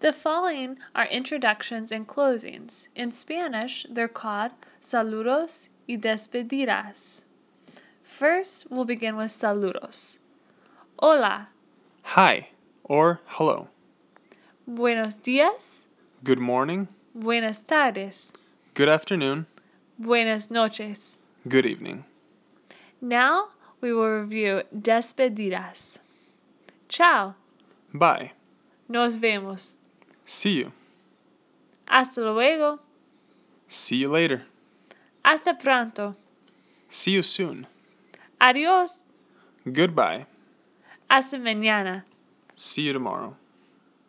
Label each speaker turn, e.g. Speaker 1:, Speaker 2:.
Speaker 1: The following are introductions and closings. In Spanish, they're called saludos y despedidas. First, we'll begin with saludos. Hola.
Speaker 2: Hi or hello.
Speaker 1: Buenos días.
Speaker 2: Good morning.
Speaker 1: Buenas tardes.
Speaker 2: Good afternoon.
Speaker 1: Buenas noches.
Speaker 2: Good evening.
Speaker 1: Now we will review despedidas. Chao.
Speaker 2: Bye.
Speaker 1: Nos vemos.
Speaker 2: See you.
Speaker 1: Hasta luego.
Speaker 2: See you later.
Speaker 1: Hasta pronto.
Speaker 2: See you soon.
Speaker 1: Adiós.
Speaker 2: Goodbye.
Speaker 1: Hasta mañana.
Speaker 2: See you tomorrow.